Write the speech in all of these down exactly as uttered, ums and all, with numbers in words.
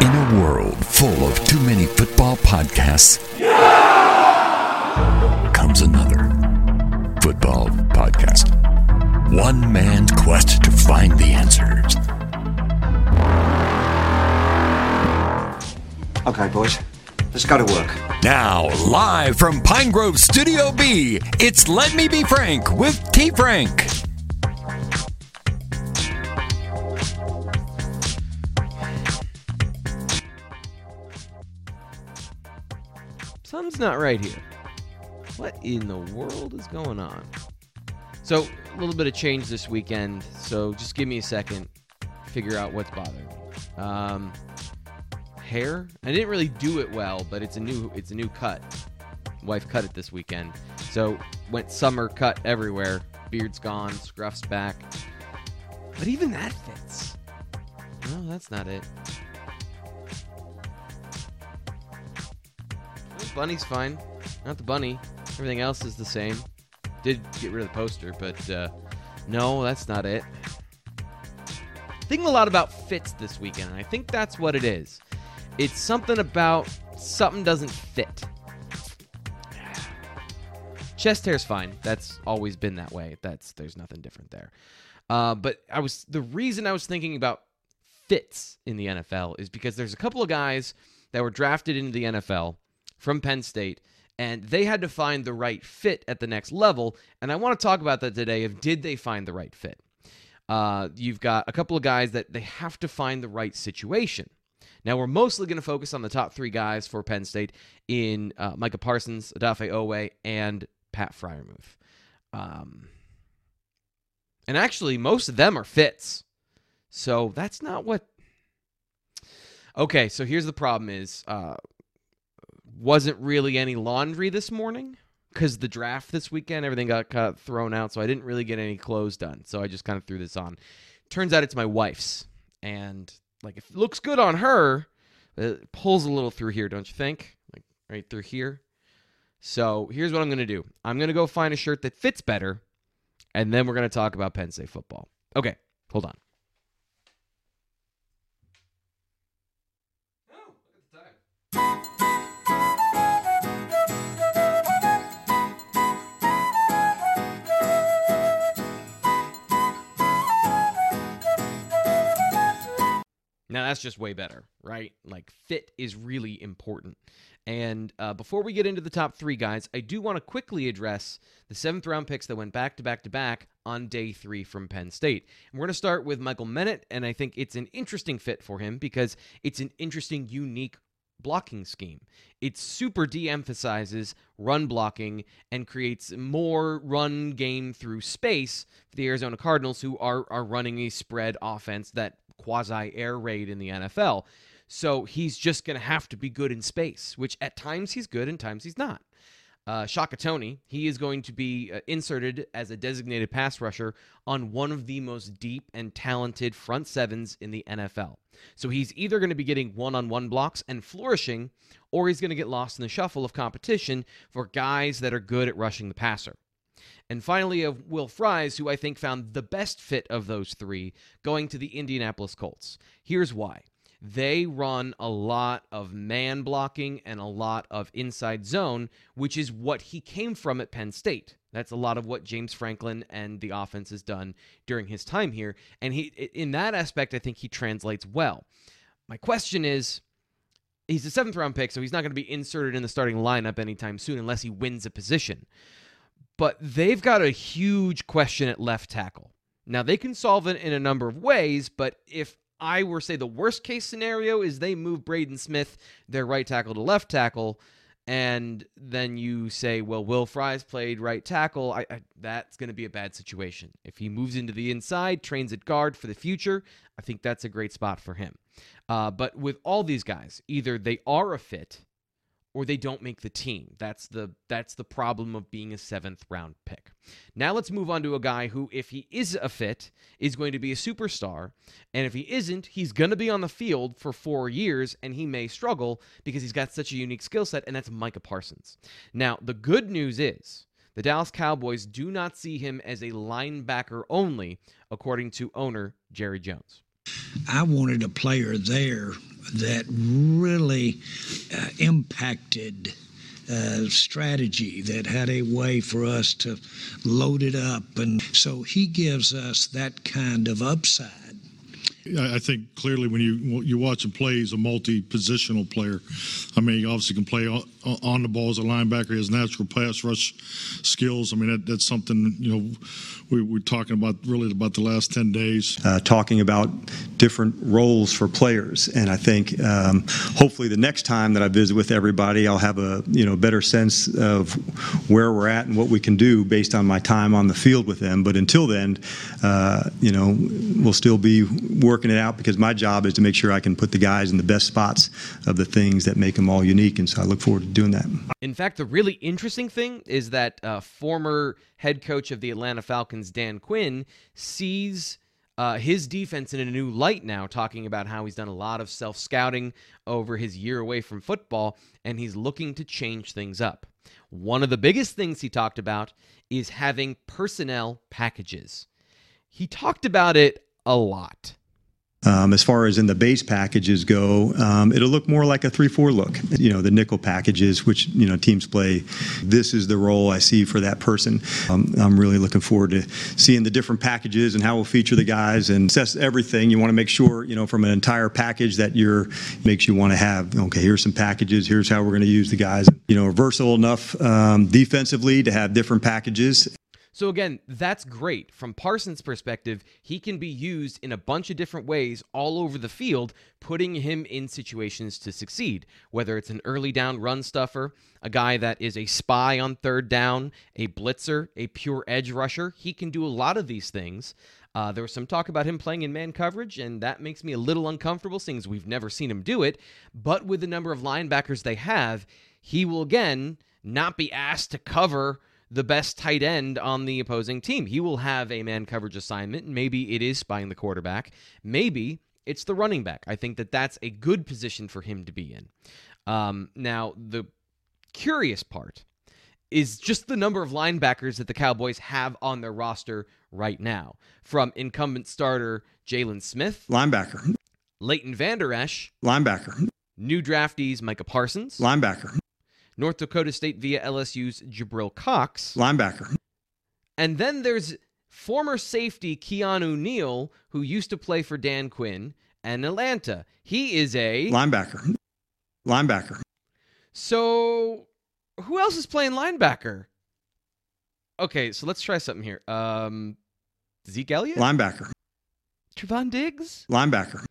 In a world full of too many football podcasts, comes another football podcast. One man's quest to find the answers. Okay, boys, let's go to work. Now, live from Pine Grove Studio B, it's Let Me Be Frank with T. Frank. Something's not right here. What in the world is going on? So, a little bit of change this weekend, so just give me a second to figure out what's bothering me. Um, hair? I didn't really do it well, but it's a new it's a new cut. Wife cut it this weekend. So, went summer cut everywhere. Beard's gone, scruff's back. But even that fits. No, that's not it. Bunny's fine. Not the bunny. Everything else is the same. Did get rid of the poster, but uh, no, that's not it. Thinking a lot about fits this weekend, and I think that's what it is. It's something about something doesn't fit. Chest hair's fine. That's always been that way. That's there's nothing different there. Uh, but I was the reason I was thinking about fits in the N F L is because there's a couple of guys that were drafted into the N F L from Penn State, and they had to find the right fit at the next level, and I want to talk about that today of did they find the right fit. Uh, you've got a couple of guys that they have to find the right situation. Now, we're mostly going to focus on the top three guys for Penn State in uh, Micah Parsons, Odafe Oweh, and Pat Freiermuth. Um, and actually, most of them are fits, so that's not what... Okay, so here's the problem is... Uh, wasn't really any laundry this morning because the draft this weekend, everything got kind of thrown out, so I didn't really get any clothes done. So I just kind of threw this on. Turns out it's my wife's, and like if it looks good on her, it pulls a little through here, don't you think? Like right through here. So here's what I'm going to do. I'm going to go find a shirt that fits better, and then we're going to talk about Penn State football. Okay, hold on. Oh, look at the time. Now, that's just way better, right? Like, fit is really important. And uh, before we get into the top three guys, I do want to quickly address the seventh round picks that went back to back to back on day three from Penn State. And we're going to start with Michael Menet, and I think it's an interesting fit for him because it's an interesting, unique blocking scheme. It super de-emphasizes run blocking and creates more run game through space for the Arizona Cardinals, who are, are running a spread offense that quasi-air raid in the N F L. So he's just going to have to be good in space, which at times he's good and times he's not. Uh, Shaka Toney, he is going to be uh, inserted as a designated pass rusher on one of the most deep and talented front sevens in the N F L. So he's either going to be getting one-on-one blocks and flourishing, or he's going to get lost in the shuffle of competition for guys that are good at rushing the passer. And finally, of Will Fries, who I think found the best fit of those three, going to the Indianapolis Colts. Here's why. They run a lot of man blocking and a lot of inside zone, which is what he came from at Penn State. That's a lot of what James Franklin and the offense has done during his time here. And he, in that aspect, I think he translates well. My question is, he's a seventh round pick, so he's not going to be inserted in the starting lineup anytime soon unless he wins a position. But they've got a huge question at left tackle. Now, they can solve it in a number of ways, but if I were to say the worst case scenario is they move Braden Smith, their right tackle, to left tackle, and then you say, well, Will Fries played right tackle, I, I, that's going to be a bad situation. If he moves into the inside, trains at guard for the future, I think that's a great spot for him. Uh, but with all these guys, either they are a fit or they don't make the team. That's the that's the problem of being a seventh round pick. Now let's move on to a guy who, if he is a fit, is going to be a superstar. And if he isn't, he's going to be on the field for four years, and he may struggle because he's got such a unique skill set, and that's Micah Parsons. Now, the good news is the Dallas Cowboys do not see him as a linebacker only, according to owner Jerry Jones. I wanted a player there that really uh, impacted uh, strategy, that had a way for us to load it up. And so he gives us that kind of upside. I think clearly when you you watch him play, he's a multi-positional player. I mean, he obviously can play on, on the ball as a linebacker. He has natural pass rush skills. I mean, that, that's something, you know, we, we're talking about really about the last ten days. Uh, talking about different roles for players. And I think um, hopefully the next time that I visit with everybody, I'll have a, you know, better sense of where we're at and what we can do based on my time on the field with them. But until then, uh, you know, we'll still be working working it out, because my job is to make sure I can put the guys in the best spots of the things that make them all unique, and so I look forward to doing that. In fact, the really interesting thing is that uh, former head coach of the Atlanta Falcons, Dan Quinn, sees uh, his defense in a new light now, talking about how he's done a lot of self-scouting over his year away from football, and he's looking to change things up. One of the biggest things he talked about is having personnel packages. He talked about it a lot. Um, as far as in the base packages go, um, it'll look more like a three four look. You know, the nickel packages, which, you know, teams play, this is the role I see for that person. Um, I'm really looking forward to seeing the different packages and how we'll feature the guys and assess everything. You want to make sure, you know, from an entire package that you're, makes you want to have, okay, here's some packages, here's how we're going to use the guys. You know, versatile enough um, defensively to have different packages. So again, that's great. From Parsons' perspective, he can be used in a bunch of different ways all over the field, putting him in situations to succeed. Whether it's an early down run stuffer, a guy that is a spy on third down, a blitzer, a pure edge rusher, he can do a lot of these things. Uh, there was some talk about him playing in man coverage, and that makes me a little uncomfortable, seeing as we've never seen him do it. But with the number of linebackers they have, he will again not be asked to cover the best tight end on the opposing team. He will have a man coverage assignment. Maybe it is spying the quarterback. Maybe it's the running back. I think that that's a good position for him to be in. Um, now, the curious part is just the number of linebackers that the Cowboys have on their roster right now. From incumbent starter Jalen Smith. Linebacker. Leighton Vander Esch. Linebacker. New draftees Micah Parsons. Linebacker. North Dakota State via L S U's Jabril Cox. Linebacker. And then there's former safety Keanu Neal, who used to play for Dan Quinn and Atlanta. He is a... Linebacker. Linebacker. So, who else is playing linebacker? Okay, so let's try something here. Um, Zeke Elliott? Linebacker. Trevon Diggs? Linebacker.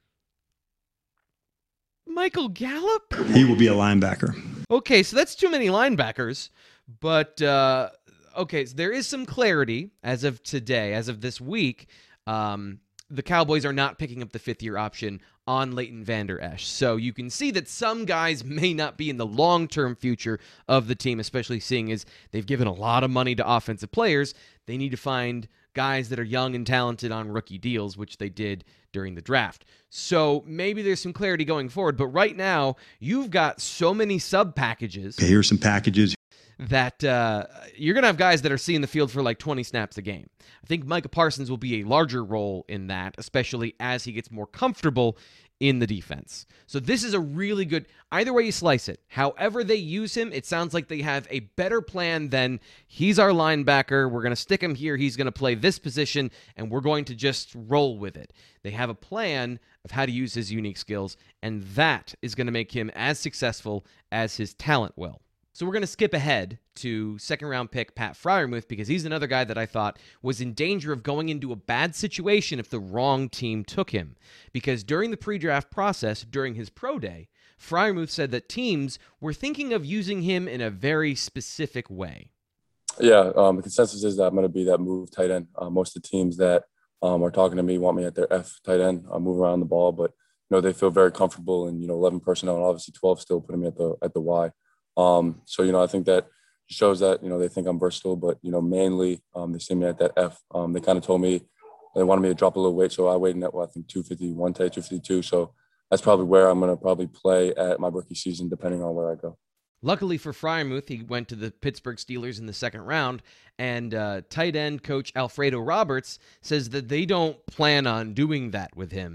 Michael Gallup? He will be a linebacker. Okay, so that's too many linebackers, but uh, okay, so there is some clarity as of today, as of this week. Um, the Cowboys are not picking up the fifth-year option on Leighton Vander Esch, so you can see that some guys may not be in the long-term future of the team, especially seeing as they've given a lot of money to offensive players. They need to find guys that are young and talented on rookie deals, which they did during the draft. So maybe there's some clarity going forward, but right now you've got so many sub packages. Okay, here's some packages that uh, you're going to have guys that are seeing the field for like twenty snaps a game. I think Micah Parsons will be a larger role in that, especially as he gets more comfortable in the defense. So this is a really good, either way you slice it, however they use him, it sounds like they have a better plan than he's our linebacker, we're going to stick him here, he's going to play this position, and we're going to just roll with it. They have a plan of how to use his unique skills, and that is going to make him as successful as his talent will. So we're going to skip ahead to second-round pick Pat Freiermuth, because he's another guy that I thought was in danger of going into a bad situation if the wrong team took him. Because during the pre-draft process, during his pro day, Freiermuth said that teams were thinking of using him in a very specific way. Yeah, um, the consensus is that I'm going to be that move tight end. Uh, most of the teams that um, are talking to me want me at their F tight end, uh, move around the ball, but you know they feel very comfortable in you know eleven personnel, and obviously twelve still putting me at the at the Y. Um, so, you know, I think that shows that, you know, they think I'm versatile, but, you know, mainly um, they see me at that F. Um, they kind of told me they wanted me to drop a little weight. So I weighed in at, well, I think two fifty-one today, two fifty-two. So that's probably where I'm going to probably play at my rookie season, depending on where I go. Luckily for Freiermuth, he went to the Pittsburgh Steelers in the second round, and uh, tight end coach Alfredo Roberts says that they don't plan on doing that with him.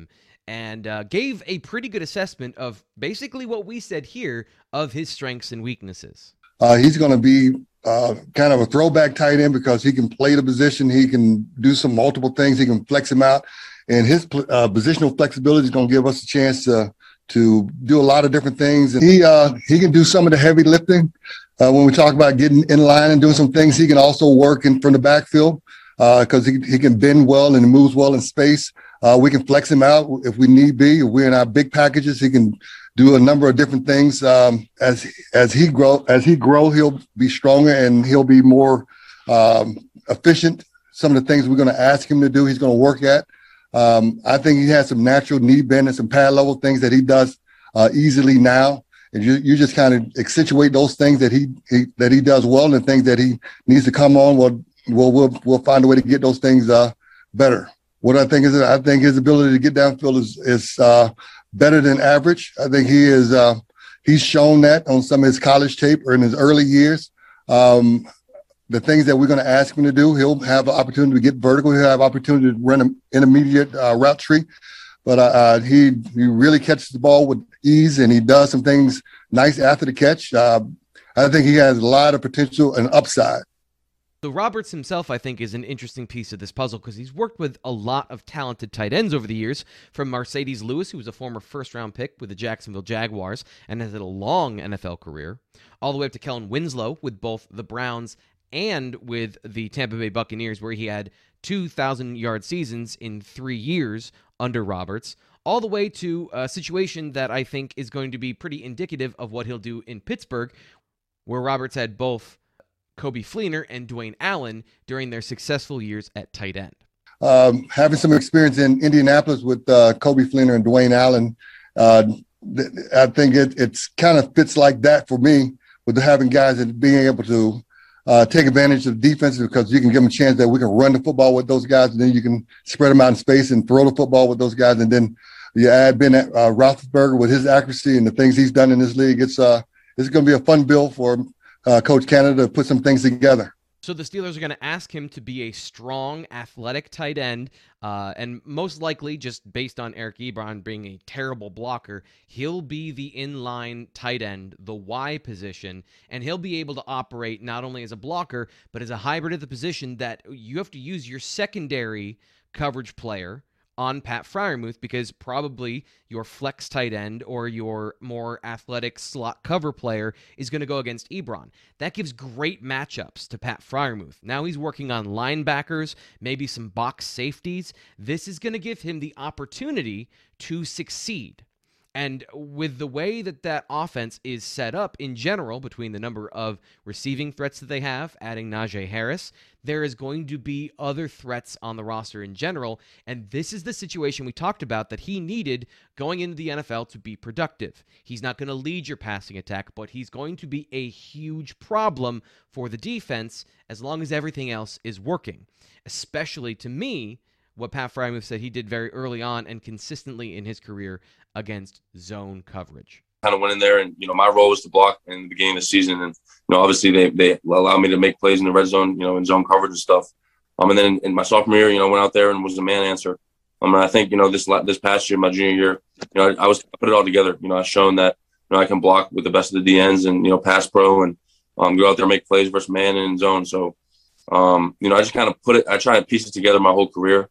and uh, gave a pretty good assessment of basically what we said here of his strengths and weaknesses. Uh, he's going to be uh, kind of a throwback tight end because he can play the position. He can do some multiple things. He can flex him out. And his uh, positional flexibility is going to give us a chance to, to do a lot of different things. And he uh, he can do some of the heavy lifting. Uh, when we talk about getting in line and doing some things, he can also work in from the backfield because uh, he, he can bend well and moves well in space. Uh, we can flex him out if we need be. If we're in our big packages, he can do a number of different things. Um, as as he grow as he grow, he'll be stronger and he'll be more um, efficient. Some of the things we're going to ask him to do, he's going to work at. Um, I think he has some natural knee bend and some pad level things that he does uh, easily now. And you you just kind of accentuate those things that he, he that he does well and things that he needs to come on. Well, we'll we'll, we'll find a way to get those things uh, better. What I think is, I think his ability to get downfield is is uh, better than average. I think he is. Uh, he's shown that on some of his college tape or in his early years. Um, the things that we're going to ask him to do, he'll have an opportunity to get vertical. He'll have opportunity to run an intermediate uh, route tree. But uh, uh, he he really catches the ball with ease, and he does some things nice after the catch. Uh, I think he has a lot of potential and upside. So Roberts himself, I think, is an interesting piece of this puzzle because he's worked with a lot of talented tight ends over the years, from Mercedes Lewis, who was a former first-round pick with the Jacksonville Jaguars and has had a long N F L career, all the way up to Kellen Winslow with both the Browns and with the Tampa Bay Buccaneers, where he had two thousand-yard seasons in three years under Roberts, all the way to a situation that I think is going to be pretty indicative of what he'll do in Pittsburgh, where Roberts had both Coby Fleener and Dwayne Allen during their successful years at tight end. Um, having some experience in Indianapolis with uh, Coby Fleener and Dwayne Allen, uh, th- I think it it's kind of fits like that for me, with having guys and being able to uh, take advantage of defense, because you can give them a chance that we can run the football with those guys, and then you can spread them out in space and throw the football with those guys. And then you add Ben uh, Roethlisberger with his accuracy and the things he's done in this league. It's uh, it's going to be a fun bill for Uh, Coach Canada to put some things together. So the Steelers are going to ask him to be a strong, athletic tight end, uh, and most likely, just based on Eric Ebron being a terrible blocker, he'll be the inline tight end, the Y position, and he'll be able to operate not only as a blocker, but as a hybrid of the position that you have to use your secondary coverage player on Pat Freiermuth, because probably your flex tight end or your more athletic slot cover player is going to go against Ebron. That gives great matchups to Pat Freiermuth. Now he's working on linebackers, maybe some box safeties. This is going to give him the opportunity to succeed. And with the way that that offense is set up in general, between the number of receiving threats that they have, adding Najee Harris, there is going to be other threats on the roster in general. And this is the situation we talked about that he needed going into the N F L to be productive. He's not going to lead your passing attack, but he's going to be a huge problem for the defense as long as everything else is working. Especially, to me, what Pat Freiermuth said he did very early on and consistently in his career against zone coverage. Kind of went in there, and you know my role was to block in the beginning of the season, and you know obviously they they allowed me to make plays in the red zone, you know, in zone coverage and stuff. Um, and then in, in my sophomore year, you know, went out there and was the man answer. Um, and I think you know this this past year, my junior year, you know, I, I was I put it all together. You know, I've shown that you know I can block with the best of the D Ns and you know pass pro and um go out there and make plays versus man and in zone. So, um, you know, I just kind of put it. I try and piece it together my whole career.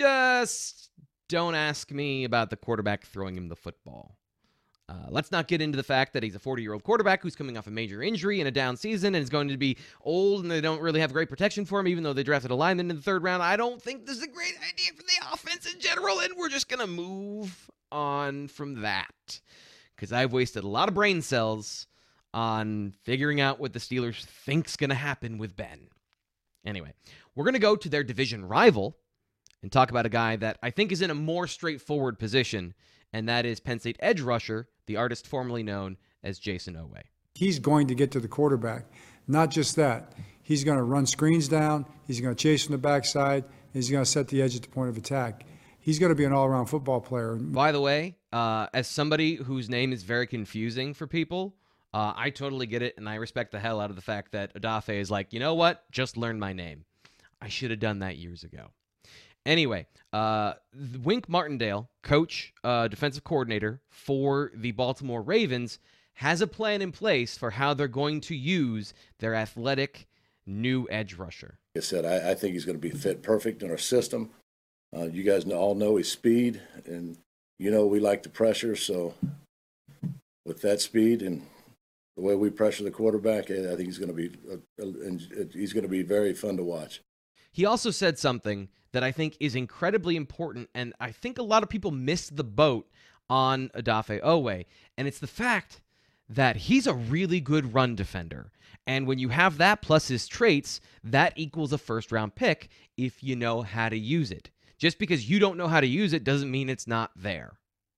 Just don't ask me about the quarterback throwing him the football. Uh, let's not get into the fact that he's a forty-year-old quarterback who's coming off a major injury in a down season and is going to be old, and they don't really have great protection for him, even though they drafted a lineman in the third round. I don't think this is a great idea for the offense in general, and we're just going to move on from that, because I've wasted a lot of brain cells on figuring out what the Steelers think's going to happen with Ben. Anyway, we're going to go to their division rival and talk about a guy that I think is in a more straightforward position, and that is Penn State edge rusher, the artist formerly known as Jayson Oweh. He's going to get to the quarterback. Not just that. He's going to run screens down. He's going to chase from the backside. He's going to set the edge at the point of attack. He's going to be an all-around football player. By the way, uh, as somebody whose name is very confusing for people, uh, I totally get it, and I respect the hell out of the fact that Odafe is like, you know what? Just learn my name. I should have done that years ago. Anyway, uh, Wink Martindale, coach, uh, defensive coordinator for the Baltimore Ravens, has a plan in place for how they're going to use their athletic new edge rusher. Like I said, I, I think he's going to be fit perfect in our system. Uh, you guys know, all know his speed, and you know we like the pressure. So with that speed and the way we pressure the quarterback, I think he's going to be uh, he's going to be very fun to watch. He also said something that I think is incredibly important, and I think a lot of people missed the boat on Odafe Oweh, and it's the fact that he's a really good run defender. And when you have that plus his traits, that equals a first-round pick if you know how to use it. Just because you don't know how to use it doesn't mean it's not there.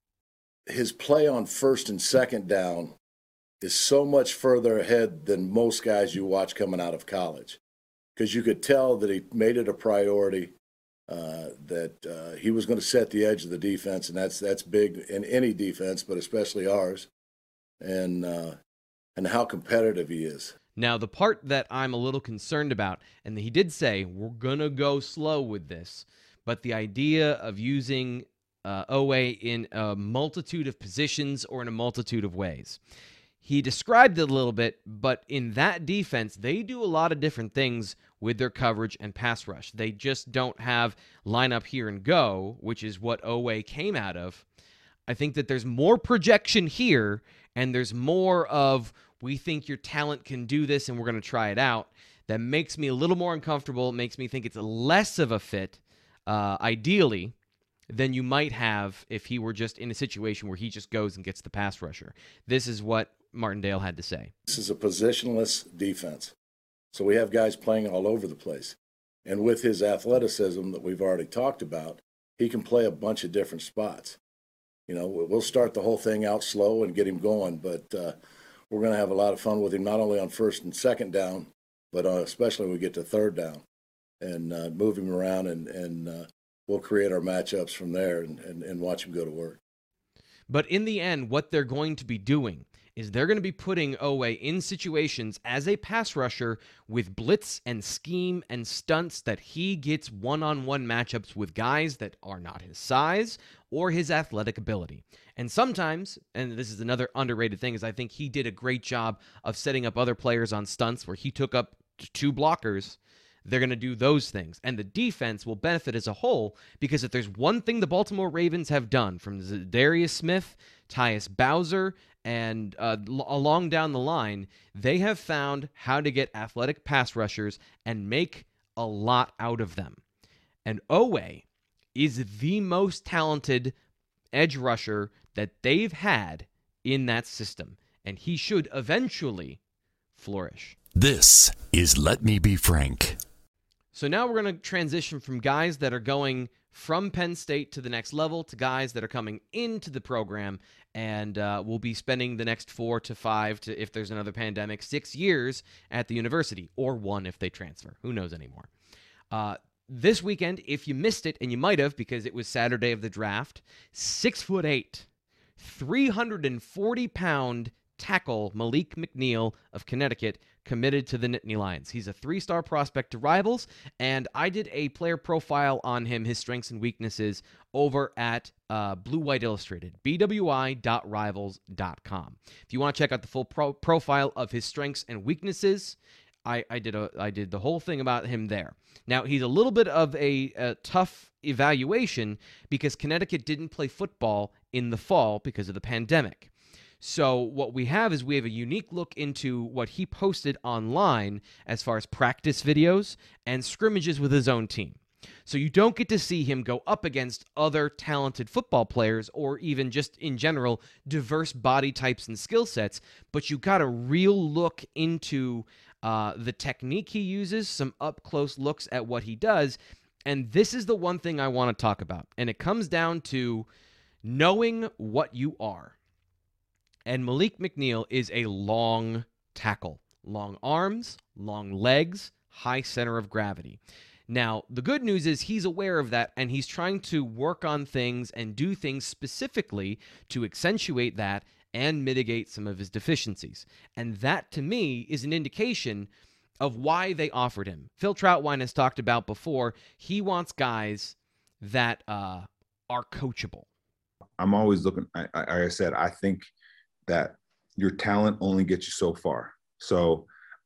His play on first and second down is so much further ahead than most guys you watch coming out of college, because you could tell that he made it a priority, uh, that uh, he was going to set the edge of the defense, and that's that's big in any defense, but especially ours, and uh, and how competitive he is. Now, the part that I'm a little concerned about, and he did say, we're going to go slow with this, but the idea of using uh, Oweh in a multitude of positions or in a multitude of ways. He described it a little bit, but in that defense, they do a lot of different things with their coverage and pass rush. They just don't have line up here and go, which is what Oweh came out of. I think that there's more projection here, and there's more of, we think your talent can do this, and we're going to try it out. That makes me a little more uncomfortable. It makes me think it's less of a fit, uh, ideally, than you might have if he were just in a situation where he just goes and gets the pass rusher. This is what Martindale had to say. This is a positionless defense. So we have guys playing all over the place. And with his athleticism that we've already talked about, he can play a bunch of different spots. You know, we'll start the whole thing out slow and get him going, but uh, we're going to have a lot of fun with him, not only on first and second down, but uh, especially when we get to third down, and uh, move him around, and, and uh, we'll create our matchups from there and, and, and watch him go to work. But in the end, what they're going to be doing is they're going to be putting Oweh in situations as a pass rusher with blitz and scheme and stunts that he gets one-on-one matchups with guys that are not his size or his athletic ability. And sometimes, and this is another underrated thing, is I think he did a great job of setting up other players on stunts where he took up two blockers. They're going to do those things. And the defense will benefit as a whole, because if there's one thing the Baltimore Ravens have done, from Darius Smith, Tyus Bowser, and uh, l- along down the line, they have found how to get athletic pass rushers and make a lot out of them. And Oweh is the most talented edge rusher that they've had in that system, and he should eventually flourish. This is Let Me Be Frank. So now we're going to transition from guys that are going from Penn State to the next level to guys that are coming into the program, and uh, we'll be spending the next four to five to, if there's another pandemic, six years at the university, or one if they transfer. Who knows anymore? Uh, this weekend, if you missed it, and you might have because it was Saturday of the draft, six foot eight, three hundred forty pound tackle Malik McNeil of Connecticut committed to the Nittany Lions. He's a three-star prospect to Rivals, and I did a player profile on him, his strengths and weaknesses, over at uh, Blue White Illustrated, b w i dot rivals dot com. If you want to check out the full pro- profile of his strengths and weaknesses, I, I did a I did the whole thing about him there. Now, he's a little bit of a, a tough evaluation because Connecticut didn't play football in the fall because of the pandemic. So what we have is we have a unique look into what he posted online as far as practice videos and scrimmages with his own team. So you don't get to see him go up against other talented football players or even just in general diverse body types and skill sets, but you got a real look into uh, the technique he uses, some up-close looks at what he does, and this is the one thing I want to talk about, and it comes down to knowing what you are. And Malik McNeil is a long tackle. Long arms, long legs, high center of gravity. Now, the good news is he's aware of that, and he's trying to work on things and do things specifically to accentuate that and mitigate some of his deficiencies. And that, to me, is an indication of why they offered him. Phil Trautwein has talked about before, he wants guys that uh, are coachable? I'm always looking, I, I, like I said, I think that your talent only gets you so far. So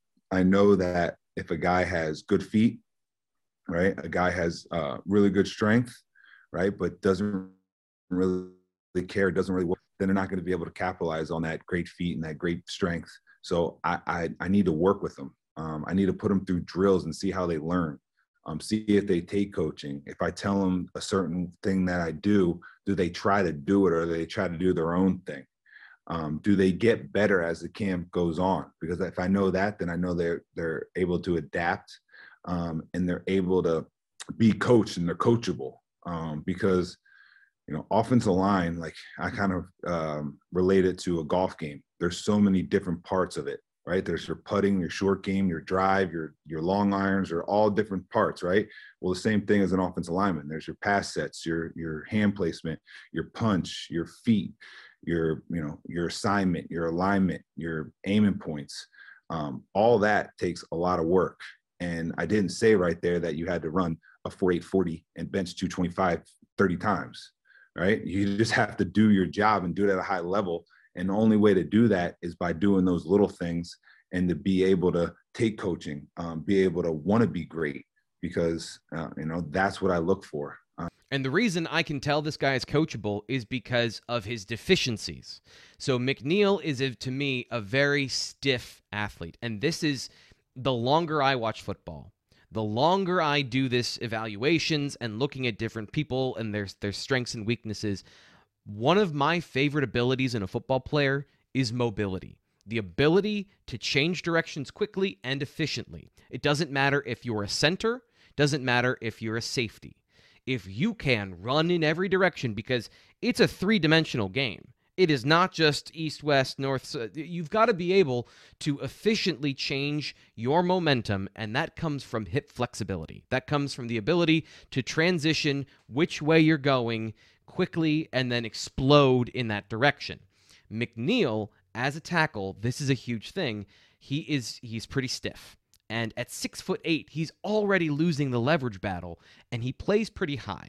I know that if a guy has good feet, right, a guy has uh, really good strength, right, but doesn't really care, doesn't really work, then they're not going to be able to capitalize on that great feet and that great strength. So I, I, I need to work with them. Um, I need to put them through drills and see how they learn. Um, see if they take coaching. If I tell them a certain thing that I do, do they try to do it or do they try to do their own thing? Um, do they get better as the camp goes on? Because if I know that, then I know they're they're able to adapt um, and they're able to be coached and they're coachable. Um, because you know, offensive line, like I kind of um, relate it to a golf game. There's so many different parts of it. Right? There's your putting, your short game, your drive, your your long irons are all different parts, right? Well, the same thing as an offensive lineman. There's your pass sets, your your hand placement, your punch, your feet, your you know your assignment, your alignment, your aiming points. Um, all that takes a lot of work. And I didn't say right there that you had to run a four eight forty and bench two twenty-five thirty times, right? You just have to do your job and do it at a high level. And the only way to do that is by doing those little things and to be able to take coaching, um, be able to want to be great because, uh, you know, that's what I look for. Um, and the reason I can tell this guy is coachable is because of his deficiencies. So McNeil is, a, to me, a very stiff athlete. And this is the longer I watch football, the longer I do this evaluations and looking at different people and their, their strengths and weaknesses. One of my favorite abilities in a football player is mobility. The ability to change directions quickly and efficiently. It doesn't matter if you're a center, doesn't matter if you're a safety. If you can run in every direction, because it's a three-dimensional game. It is not just east, west, north. So you've got to be able to efficiently change your momentum, and that comes from hip flexibility. That comes from the ability to transition which way you're going quickly and then explode in that direction. McNeil, as a tackle, this is a huge thing. He is he's pretty stiff. And at six foot eight, he's already losing the leverage battle, and he plays pretty high.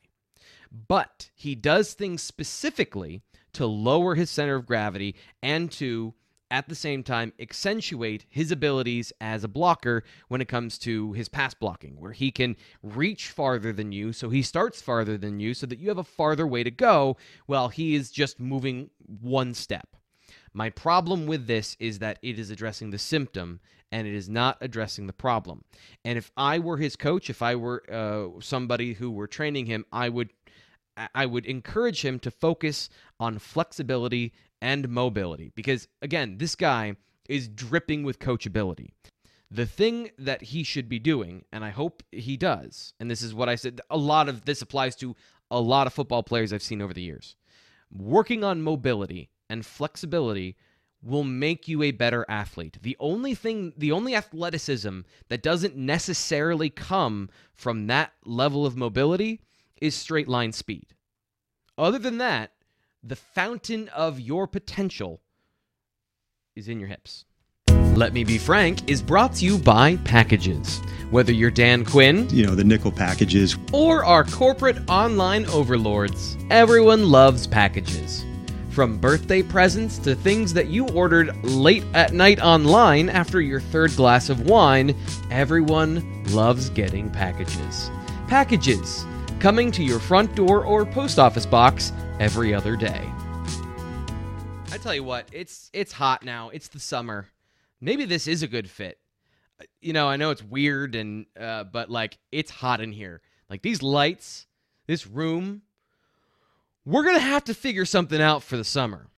But he does things specifically to lower his center of gravity and to, at the same time, accentuate his abilities as a blocker when it comes to his pass blocking, where he can reach farther than you, so he starts farther than you, so that you have a farther way to go while he is just moving one step. My problem with this is that it is addressing the symptom, and it is not addressing the problem. And if I were his coach, if I were uh, somebody who were training him, I would I would encourage him to focus on flexibility and mobility. Because, again, this guy is dripping with coachability. The thing that he should be doing, and I hope he does, and this is what I said, a lot of this applies to a lot of football players I've seen over the years. Working on mobility and flexibility will make you a better athlete. The only thing, the only athleticism that doesn't necessarily come from that level of mobility is straight line speed. Other than that, the fountain of your potential is in your hips. Let Me Be Frank is brought to you by Packages. Whether you're Dan Quinn, you know, the nickel packages, or our corporate online overlords, everyone loves Packages. From birthday presents to things that you ordered late at night online after your third glass of wine, everyone loves getting Packages. Packages, coming to your front door or post office box every other day. I tell you what, it's it's hot now. It's the summer. Maybe this is a good fit. You know, I know it's weird, and uh, but like it's hot in here. Like these lights, this room. We're gonna have to figure something out for the summer.